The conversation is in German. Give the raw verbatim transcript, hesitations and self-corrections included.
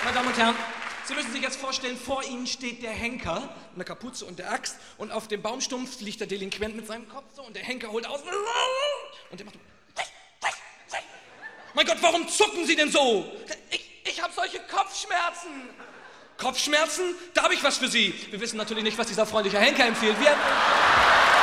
Meine Damen und Herren, Sie müssen sich jetzt vorstellen, vor Ihnen steht der Henker mit einer Kapuze und der Axt und auf dem Baumstumpf liegt der Delinquent mit seinem Kopf so und der Henker holt aus und der macht... Mein Gott, warum zucken Sie denn so? Ich, ich habe solche Kopfschmerzen. Kopfschmerzen? Da habe ich was für Sie. Wir wissen natürlich nicht, was dieser freundliche Henker empfiehlt. Wir...